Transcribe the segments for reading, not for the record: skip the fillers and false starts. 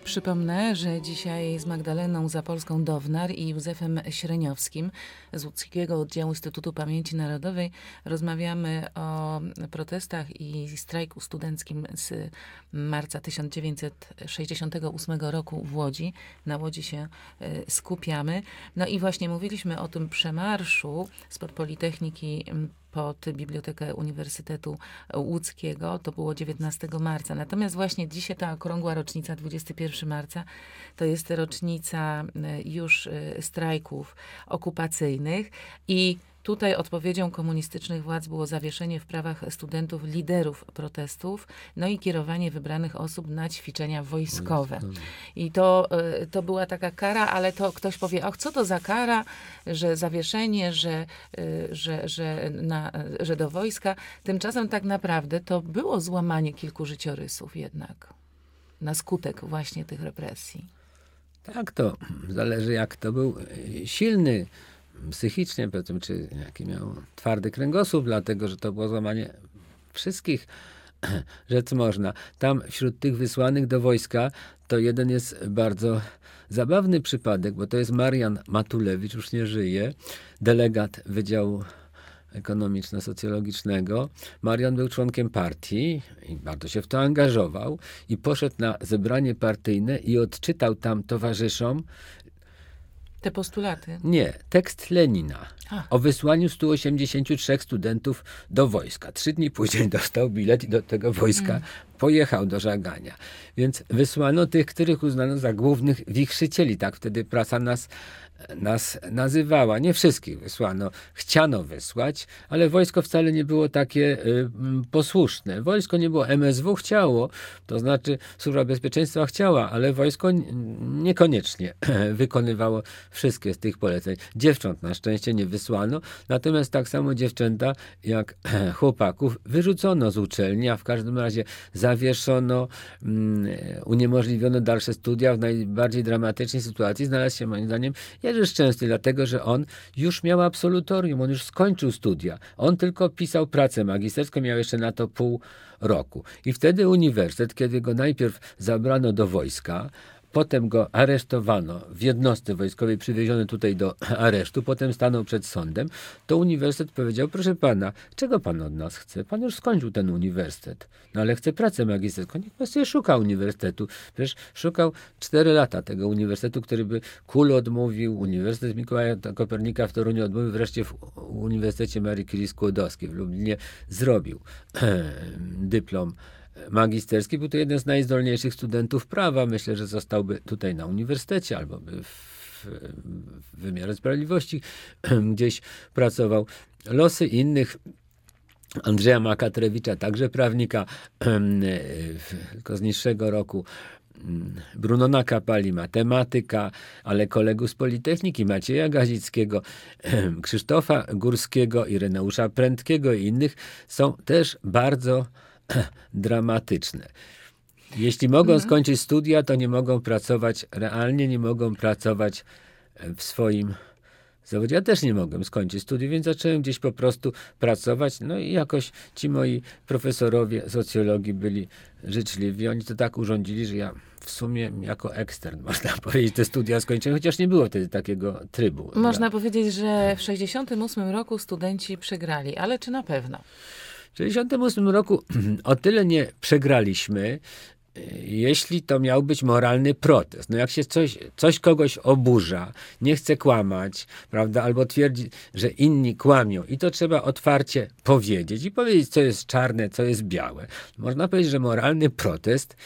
Przypomnę, że dzisiaj z Magdaleną Zapolską-Downar i Józefem Śreniowskim z łódzkiego oddziału Instytutu Pamięci Narodowej rozmawiamy o protestach i strajku studenckim z marca 1968 roku w Łodzi. Na Łodzi się skupiamy. No i właśnie mówiliśmy o tym przemarszu spod Politechniki pod Bibliotekę Uniwersytetu Łódzkiego. To było 19 marca. Natomiast właśnie dzisiaj ta okrągła rocznica, 21 marca, to jest rocznica już strajków okupacyjnych i tutaj odpowiedzią komunistycznych władz było zawieszenie w prawach studentów liderów protestów, no i kierowanie wybranych osób na ćwiczenia wojskowe. I to była taka kara, ale to ktoś powie, co to za kara, że zawieszenie, że do wojska. Tymczasem tak naprawdę to było złamanie kilku życiorysów jednak na skutek właśnie tych represji. Tak, to zależy jak to był silny psychicznie, powiedzmy, czy jaki miał twardy kręgosłup, dlatego, że to było złamanie wszystkich rzecz można. Tam wśród tych wysłanych do wojska to jeden jest bardzo zabawny przypadek, bo to jest Marian Matulewicz, już nie żyje, delegat Wydziału Ekonomiczno-Socjologicznego. Marian był członkiem partii i bardzo się w to angażował i poszedł na zebranie partyjne i odczytał tam towarzyszom te postulaty? Nie, tekst Lenina o wysłaniu 183 studentów do wojska. 3 dni później dostał bilet i do tego wojska pojechał do żagania. Więc wysłano tych, których uznano za głównych wichrzycieli. Tak wtedy prasa nas nazywała. Nie wszystkich wysłano. Chciano wysłać, ale wojsko wcale nie było takie posłuszne. Wojsko nie było. MSW chciało, to znaczy Służba Bezpieczeństwa chciała, ale wojsko niekoniecznie wykonywało wszystkie z tych poleceń. Dziewcząt na szczęście nie wysłano, natomiast tak samo dziewczęta jak chłopaków wyrzucono z uczelni, a w każdym razie zawieszono, uniemożliwiono dalsze studia. W najbardziej dramatycznej sytuacji znalazł się moim zdaniem Jerzy Szczęsny, dlatego że on już miał absolutorium, on już skończył studia. On tylko pisał pracę magisterską, miał jeszcze na to pół roku. I wtedy uniwersytet, kiedy go najpierw zabrano do wojska, potem go aresztowano w jednostce wojskowej, przywieziony tutaj do aresztu, potem stanął przed sądem, to uniwersytet powiedział, proszę pana, czego pan od nas chce? Pan już skończył ten uniwersytet, no ale chce pracę magisterską. Niech pan sobie szuka uniwersytetu. Przecież szukał 4 lata tego uniwersytetu, który by KUL odmówił, Uniwersytet Mikołaja Kopernika w Toruniu odmówił, wreszcie w Uniwersytecie Marii Curie Skłodowskiej w Lublinie zrobiw dyplom magisterski. Był to jeden z najzdolniejszych studentów prawa. Myślę, że zostałby tutaj na uniwersytecie albo by w wymiarze sprawiedliwości gdzieś pracował. Losy innych, Andrzeja Makatrewicza, także prawnika, tylko z niższego roku, Brunona Kapali, matematyka, ale kolegów z Politechniki, Macieja Gazickiego, Krzysztofa Górskiego, Ireneusza Prędkiego i innych są też bardzo dramatyczne. Jeśli mogą skończyć studia, to nie mogą pracować realnie, nie mogą pracować w swoim zawodzie. Ja też nie mogłem skończyć studiów, więc zacząłem gdzieś po prostu pracować. No i jakoś ci moi profesorowie socjologii byli życzliwi. Oni to tak urządzili, że ja w sumie jako ekstern, można powiedzieć, te studia skończyłem, chociaż nie było wtedy takiego trybu. Można powiedzieć, że w 1968 roku studenci przegrali, ale czy na pewno? W 1968 roku o tyle nie przegraliśmy, jeśli to miał być moralny protest. No jak się coś kogoś oburza, nie chce kłamać, prawda, albo twierdzi, że inni kłamią i to trzeba otwarcie powiedzieć i powiedzieć, co jest czarne, co jest białe. Można powiedzieć, że moralny protest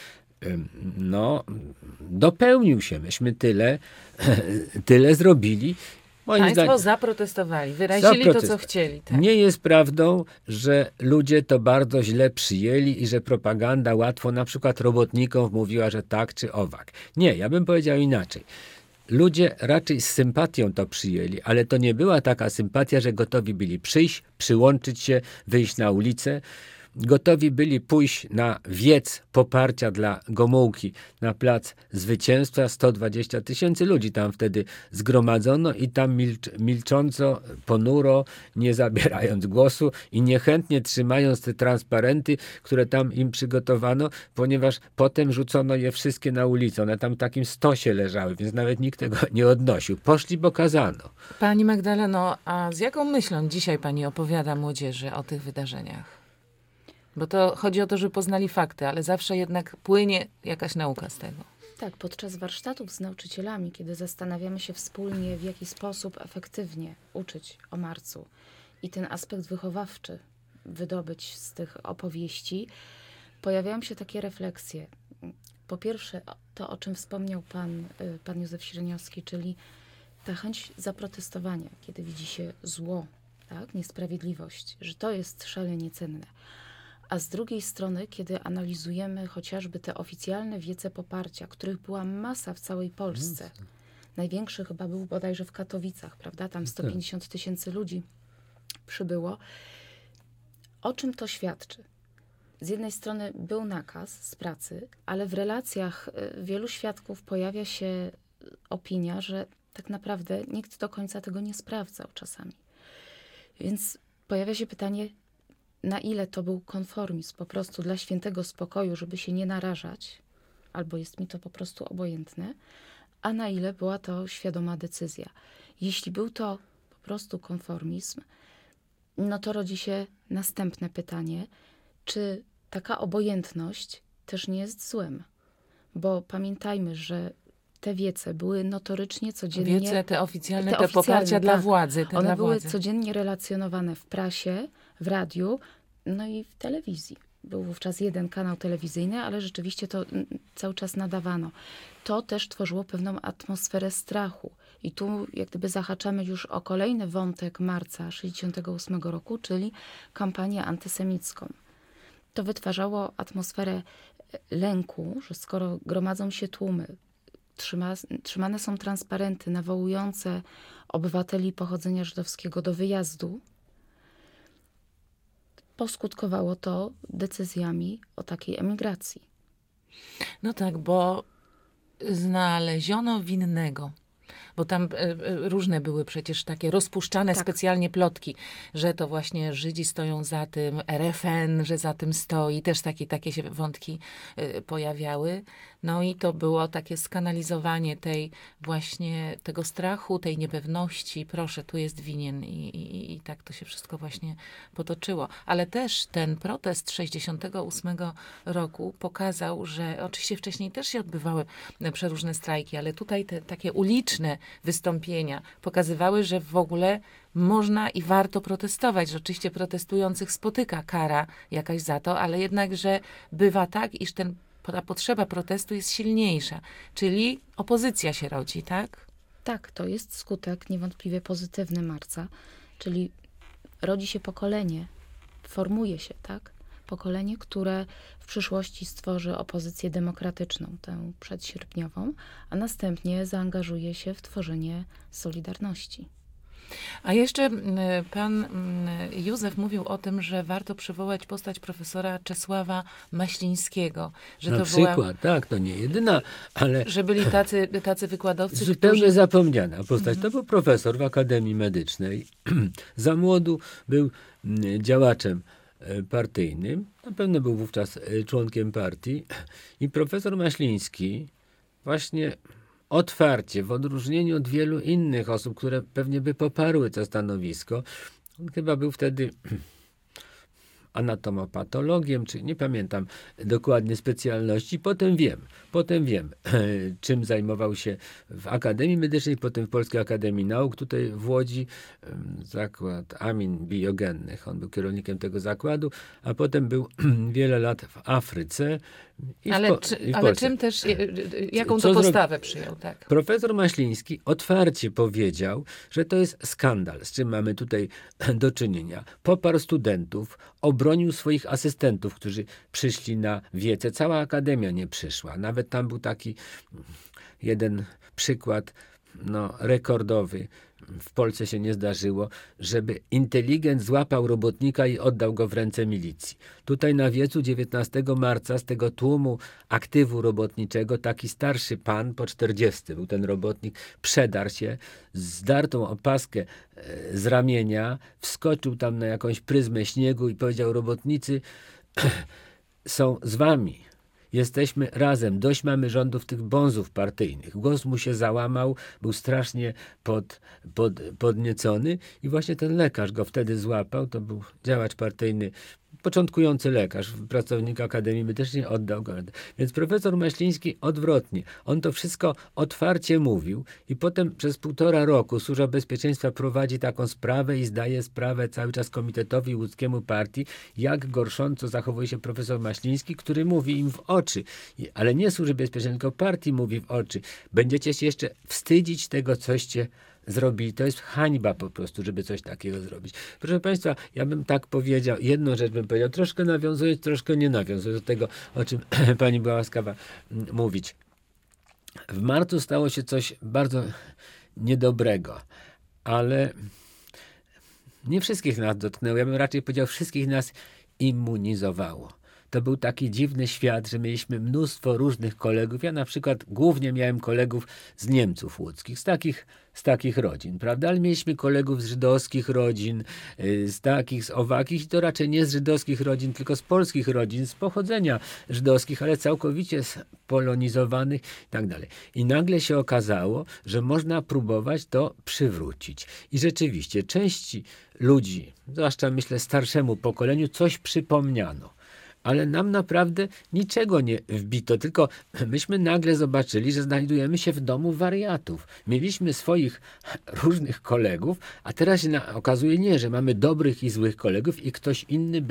dopełnił się. Myśmy tyle zrobili. Państwo zaprotestowali, wyrazili to, co chcieli. Tak. Nie jest prawdą, że ludzie to bardzo źle przyjęli i że propaganda łatwo na przykład robotnikom mówiła, że tak czy owak. Nie, ja bym powiedział inaczej. Ludzie raczej z sympatią to przyjęli, ale to nie była taka sympatia, że gotowi byli przyjść, przyłączyć się, wyjść na ulicę. gotowi byli pójść na wiec poparcia dla Gomułki na Plac Zwycięstwa. 120 000 ludzi tam wtedy zgromadzono i tam milcząco, ponuro, nie zabierając głosu i niechętnie trzymając te transparenty, które tam im przygotowano, ponieważ potem rzucono je wszystkie na ulicę. One tam w takim stosie leżały, więc nawet nikt tego nie odnosił. Poszli, bo kazano. Pani Magdaleno, a z jaką myślą dzisiaj pani opowiada młodzieży o tych wydarzeniach? Bo to chodzi o to, żeby poznali fakty, ale zawsze jednak płynie jakaś nauka z tego. Tak, podczas warsztatów z nauczycielami, kiedy zastanawiamy się wspólnie, w jaki sposób efektywnie uczyć o marcu i ten aspekt wychowawczy wydobyć z tych opowieści, pojawiają się takie refleksje. Po pierwsze, to o czym wspomniał pan Józef Śreniowski, czyli ta chęć zaprotestowania, kiedy widzi się zło, tak, niesprawiedliwość, że to jest szalenie cenne. A z drugiej strony, kiedy analizujemy chociażby te oficjalne wiece poparcia, których była masa w całej Polsce, największy chyba był bodajże w Katowicach, prawda? Tam 150 000 ludzi przybyło. O czym to świadczy? Z jednej strony był nakaz z pracy, ale w relacjach wielu świadków pojawia się opinia, że tak naprawdę nikt do końca tego nie sprawdzał czasami. Więc pojawia się pytanie, na ile to był konformizm po prostu dla świętego spokoju, żeby się nie narażać, albo jest mi to po prostu obojętne, a na ile była to świadoma decyzja. Jeśli był to po prostu konformizm, no to rodzi się następne pytanie, czy taka obojętność też nie jest złem? Bo pamiętajmy, że te wiece były notorycznie codziennie... Wiece te oficjalne, te poparcia dla władzy. One były codziennie relacjonowane w prasie, w radiu, no i w telewizji. Był wówczas jeden kanał telewizyjny, ale rzeczywiście to cały czas nadawano. To też tworzyło pewną atmosferę strachu. I tu jak gdyby zahaczamy już o kolejny wątek marca 1968 roku, czyli kampanię antysemicką. To wytwarzało atmosferę lęku, że skoro gromadzą się tłumy, trzymane są transparenty nawołujące obywateli pochodzenia żydowskiego do wyjazdu, poskutkowało to decyzjami o takiej emigracji. No tak, bo znaleziono winnego. Bo tam różne były przecież takie rozpuszczane specjalnie plotki, że to właśnie Żydzi stoją za tym, RFN, że za tym stoi. Też takie się wątki pojawiały. No i to było takie skanalizowanie tego strachu, tej niepewności. Proszę, tu jest winien. I tak to się wszystko właśnie potoczyło. Ale też ten protest 68 roku pokazał, że oczywiście wcześniej też się odbywały przeróżne strajki, ale tutaj te takie uliczne wystąpienia pokazywały, że w ogóle można i warto protestować, że oczywiście protestujących spotyka kara jakaś za to, ale jednak, że bywa tak, iż ta potrzeba protestu jest silniejsza, czyli opozycja się rodzi, tak? Tak, to jest skutek niewątpliwie pozytywny marca, czyli rodzi się pokolenie, formuje się, tak? Pokolenie, które w przyszłości stworzy opozycję demokratyczną, tę przedsierpniową, a następnie zaangażuje się w tworzenie Solidarności. A jeszcze pan Józef mówił o tym, że warto przywołać postać profesora Czesława Maślińskiego. Że Na to przykład, tak, to nie jedyna, ale... Że byli tacy wykładowcy, zupełnie zapomniana postać. To był profesor w Akademii Medycznej. Za młodu był działaczem partyjnym. Na pewno był wówczas członkiem partii. I profesor Maśliński właśnie otwarcie, w odróżnieniu od wielu innych osób, które pewnie by poparły to stanowisko, on chyba był wtedy anatomopatologiem, czy nie pamiętam dokładnie specjalności. Potem wiem, czym zajmował się w Akademii Medycznej, potem w Polskiej Akademii Nauk, tutaj w Łodzi, zakład amin biogennych. On był kierownikiem tego zakładu, a potem był wiele lat w Afryce. Ale czym też, jaką to postawę przyjął? Tak. Profesor Maśliński otwarcie powiedział, że to jest skandal, z czym mamy tutaj do czynienia. Poparł studentów, obronił swoich asystentów, którzy przyszli na wiece. Cała akademia nie przyszła. Nawet tam był taki jeden przykład rekordowy. W Polsce się nie zdarzyło, żeby inteligent złapał robotnika i oddał go w ręce milicji. Tutaj na wiecu 19 marca z tego tłumu aktywu robotniczego taki starszy pan po 40, był ten robotnik, przedarł się, zdartą opaskę z ramienia, wskoczył tam na jakąś pryzmę śniegu i powiedział: robotnicy są z wami. Jesteśmy razem, dość mamy rządów tych bonzów partyjnych. Głos mu się załamał, był strasznie podniecony i właśnie ten lekarz go wtedy złapał, to był działacz partyjny, początkujący lekarz, pracownik Akademii Medycznej, oddał go. Więc profesor Maśliński odwrotnie. On to wszystko otwarcie mówił i potem przez 1,5 roku Służba Bezpieczeństwa prowadzi taką sprawę i zdaje sprawę cały czas Komitetowi Łódzkiemu Partii, jak gorsząco zachowuje się profesor Maśliński, który mówi im w oczy, ale nie Służby Bezpieczeństwa, tylko partii mówi w oczy: będziecie się jeszcze wstydzić tego, coście zrobili. To jest hańba po prostu, żeby coś takiego zrobić. Proszę Państwa, ja bym tak powiedział, jedną rzecz bym powiedział, troszkę nawiązując, troszkę nie nawiązując do tego, o czym pani była łaskawa mówić. W marcu stało się coś bardzo niedobrego, ale nie wszystkich nas dotknęło. Ja bym raczej powiedział, wszystkich nas immunizowało. To był taki dziwny świat, że mieliśmy mnóstwo różnych kolegów. Ja na przykład głównie miałem kolegów z Niemców łódzkich, z takich rodzin, prawda? Ale mieliśmy kolegów z żydowskich rodzin, z owakich, i to raczej nie z żydowskich rodzin, tylko z polskich rodzin, z pochodzenia żydowskich, ale całkowicie spolonizowanych i tak dalej. I nagle się okazało, że można próbować to przywrócić. I rzeczywiście części ludzi, zwłaszcza myślę starszemu pokoleniu, coś przypomniano. Ale nam naprawdę niczego nie wbito, tylko myśmy nagle zobaczyli, że znajdujemy się w domu wariatów. Mieliśmy swoich różnych kolegów, a teraz się okazuje nie, że mamy dobrych i złych kolegów i ktoś inny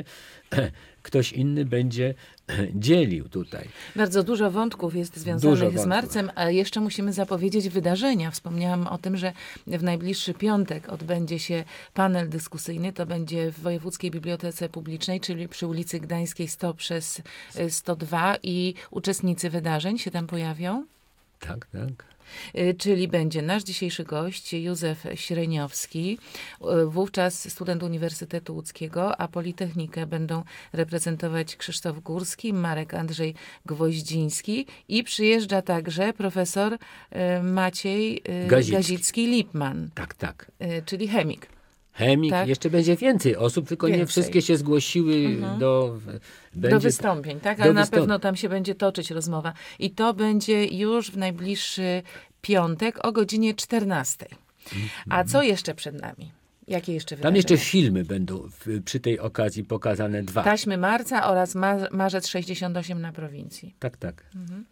będzie dzielił tutaj. Bardzo dużo wątków jest związanych z marcem, a jeszcze musimy zapowiedzieć wydarzenia. Wspomniałam o tym, że w najbliższy piątek odbędzie się panel dyskusyjny. To będzie w Wojewódzkiej Bibliotece Publicznej, czyli przy ulicy Gdańskiej 100 przez 102, i uczestnicy wydarzeń się tam pojawią. Tak. Czyli będzie nasz dzisiejszy gość Józef Śreniowski, wówczas student Uniwersytetu Łódzkiego, a Politechnikę będą reprezentować Krzysztof Górski, Marek Andrzej Gwoździński i przyjeżdża także profesor Maciej Gazicki-Lipman. Tak. Czyli chemik. Tak? Jeszcze będzie więcej osób, tylko nie wszystkie się zgłosiły do wystąpień, tak? Ale na pewno tam się będzie toczyć rozmowa. I to będzie już w najbliższy piątek o godzinie 14. A co jeszcze przed nami? Jakie jeszcze wydarzenia? Tam jeszcze filmy będą przy tej okazji pokazane 2. Taśmy marca oraz marzec 68 na prowincji. Tak.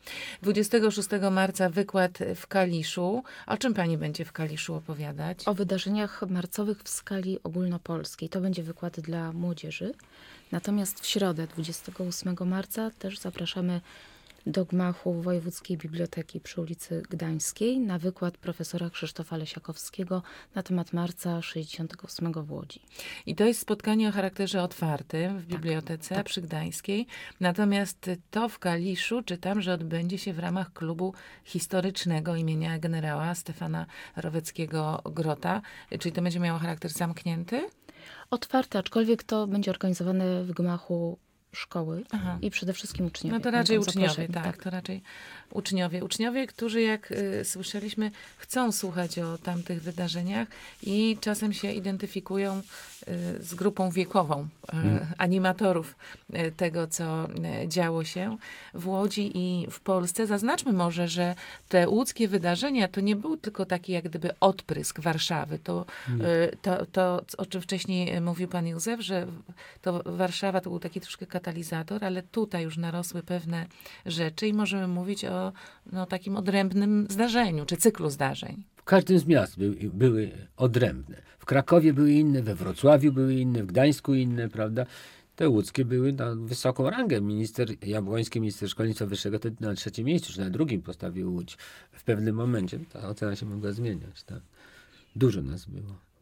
26 marca wykład w Kaliszu. O czym pani będzie w Kaliszu opowiadać? O wydarzeniach marcowych w skali ogólnopolskiej. To będzie wykład dla młodzieży. Natomiast w środę, 28 marca, też zapraszamy do gmachu Wojewódzkiej Biblioteki przy ulicy Gdańskiej na wykład profesora Krzysztofa Lesiakowskiego na temat marca 68 w Łodzi. I to jest spotkanie o charakterze otwartym w bibliotece przy Gdańskiej. Natomiast to w Kaliszu czytam, że odbędzie się w ramach klubu historycznego imienia generała Stefana Roweckiego-Grota. Czyli to będzie miało charakter zamknięty? Otwarty, aczkolwiek to będzie organizowane w gmachu szkoły i przede wszystkim uczniowie. No to raczej uczniowie, tak. To raczej uczniowie. Uczniowie, którzy, jak słyszeliśmy, chcą słuchać o tamtych wydarzeniach i czasem się identyfikują z grupą wiekową animatorów tego, co działo się w Łodzi i w Polsce. Zaznaczmy może, że te łódzkie wydarzenia to nie był tylko taki jak gdyby odprysk Warszawy. To, o czym wcześniej mówił pan Józef, że to Warszawa to był taki troszkę katalizator, ale tutaj już narosły pewne rzeczy i możemy mówić o takim odrębnym zdarzeniu, czy cyklu zdarzeń. W każdym z miast były odrębne. W Krakowie były inne, we Wrocławiu były inne, w Gdańsku inne, prawda? Te łódzkie były na wysoką rangę. Minister Jabłoński, minister szkolnictwa wyższego, to na 3. miejscu, czy na 2. postawił Łódź w pewnym momencie. Ta ocena się mogła zmieniać. Tak? Dużo nas było.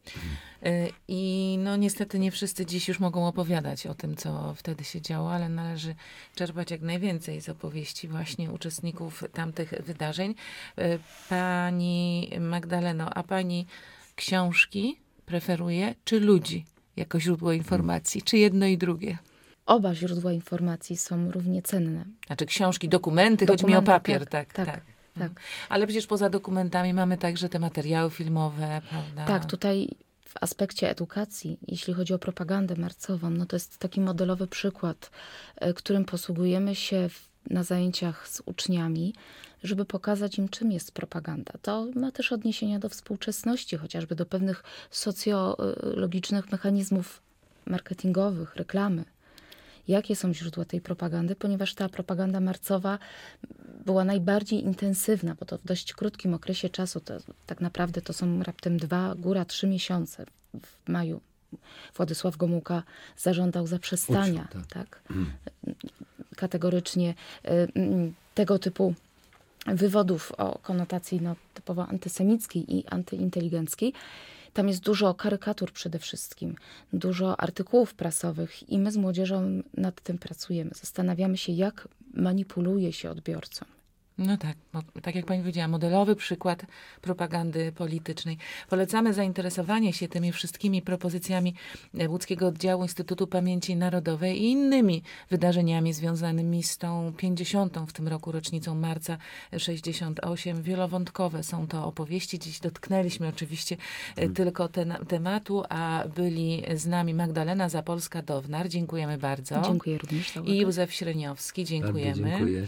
I no niestety nie wszyscy dziś już mogą opowiadać o tym, co wtedy się działo, ale należy czerpać jak najwięcej z opowieści właśnie uczestników tamtych wydarzeń. Pani Magdaleno, a pani książki preferuje, czy ludzi jako źródło informacji, czy jedno i drugie? Oba źródła informacji są równie cenne. Znaczy książki, dokumenty, chodzi mi o papier, tak. Ale przecież poza dokumentami mamy także te materiały filmowe, prawda? Tak, tutaj w aspekcie edukacji, jeśli chodzi o propagandę marcową, no to jest taki modelowy przykład, którym posługujemy się na zajęciach z uczniami, żeby pokazać im, czym jest propaganda. To ma też odniesienia do współczesności, chociażby do pewnych socjologicznych mechanizmów marketingowych, reklamy. Jakie są źródła tej propagandy, ponieważ ta propaganda marcowa była najbardziej intensywna, bo to w dość krótkim okresie czasu, to tak naprawdę to są raptem 2, góra 3 miesiące. W maju Władysław Gomułka zażądał zaprzestania kategorycznie tego typu wywodów o konotacji typowo antysemickiej i antyinteligenckiej. Tam jest dużo karykatur przede wszystkim, dużo artykułów prasowych i my z młodzieżą nad tym pracujemy. Zastanawiamy się, jak manipuluje się odbiorcą. No tak, bo tak jak pani powiedziała, modelowy przykład propagandy politycznej. Polecamy zainteresowanie się tymi wszystkimi propozycjami Łódzkiego Oddziału Instytutu Pamięci Narodowej i innymi wydarzeniami związanymi z tą 50. w tym roku rocznicą marca 68. Wielowątkowe są to opowieści. Dziś dotknęliśmy oczywiście tylko tematu, a byli z nami Magdalena Zapolska-Downar. Dziękujemy bardzo. Dziękuję również za uwagę. I Józef Śreniowski. Dziękujemy. Bardzo dziękuję.